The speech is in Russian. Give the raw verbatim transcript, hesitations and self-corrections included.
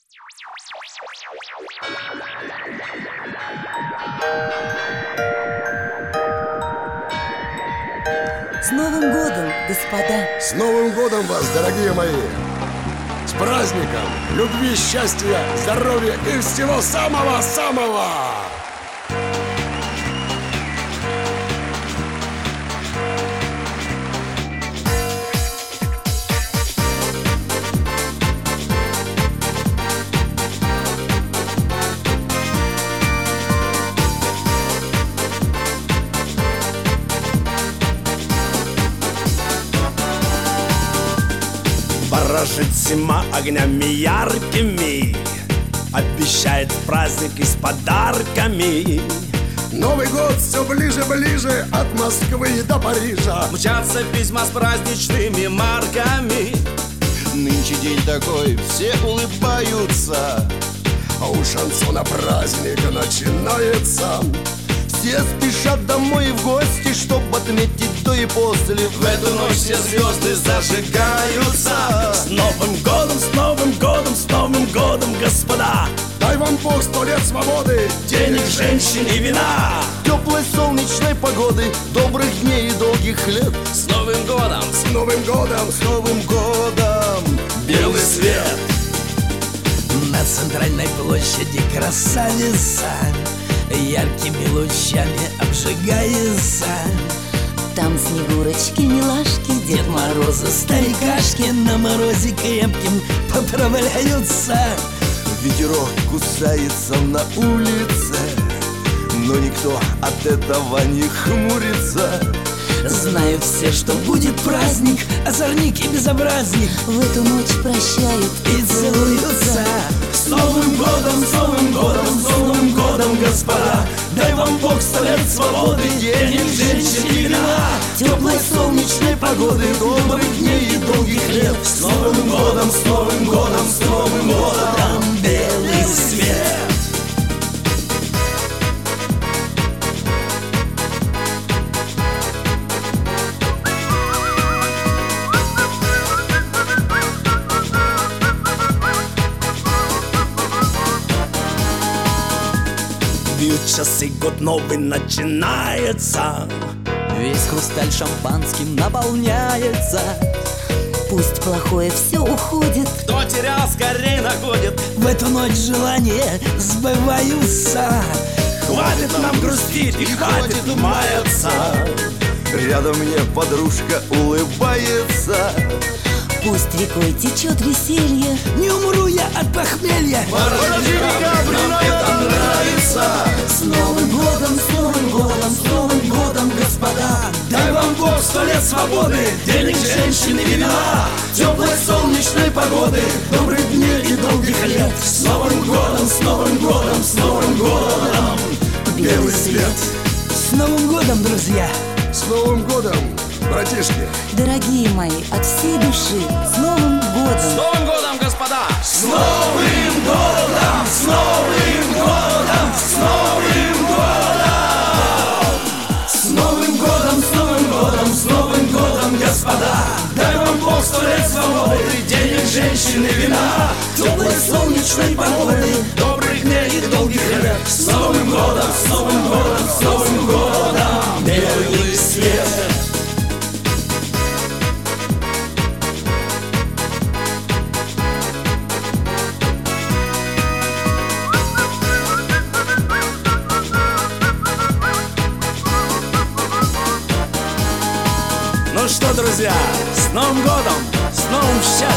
С Новым годом, господа! С Новым годом вас, дорогие мои! С праздником! Любви, счастья, здоровья и всего самого-самого! Ворожит зима огнями яркими, обещает праздник и с подарками. Новый год все ближе-ближе, от Москвы до Парижа. Мчатся письма с праздничными марками. Нынче день такой, все улыбаются, а у шансона праздник начинается. все спешат домой и в гости, чтоб отметить до и после. В эту ночь все звезды зажигаются. С Новым годом, с Новым годом, с Новым годом, господа! Дай вам Бог сто лет свободы, денег, женщин и вина, теплой солнечной погоды, добрых дней и долгих лет. С Новым годом, с Новым годом, с Новым годом, белый свет. На центральной площади красавица яркими лучами обжигается. Там снегурочки, милашки, Дед Морозы, старикашки на морозе крепким поправляются. Ветерок кусается на улице, но никто от этого не хмурится. Знают все, что будет праздник, озорник и безобразник в эту ночь прощают и целуются. С Новым годом, с Новым годом, с Новым годом, господа! Дай вам Бог сто лет свободы, денег, женщин и вина, теплой солнечной погоды, добрых дней и долгих лет. С Новым годом, с Новым годом, с Новым годом, белый свет. Бьют часы, год новый начинается. Весь хрусталь шампанским наполняется. Пусть плохое все уходит, кто терял, скорей находит. В эту ночь желания сбываются. Хватит нам грустить и хватит маяться. Рядом мне подружка улыбается. Пусть рекой течет веселье, не умру я от похмелья. Нам это нравится. С Новым годом, с Новым годом, с Новым годом, господа! Дай вам Бог сто лет свободы, денег, женщин и вина, теплой солнечной погоды, добрых дней и долгих лет. С Новым годом, с Новым годом, с Новым годом, белый свет. С Новым годом, друзья! С Новым годом, братишки! Дорогие мои, от всей души, с Новым годом! С Новым годом, господа! С Новым годом! С Новым годом! С Новым годом! С Новым годом! С Новым годом! С Новым годом, господа! Дай вам Бог сто лет свободы, денег, женщин и вина, теплой солнечной погоды, добрых дней и долгих лет. С Новым годом! С Новым годом! С Новым годом! Белый свет! Ну что, друзья, с Новым годом, с новым счастьем!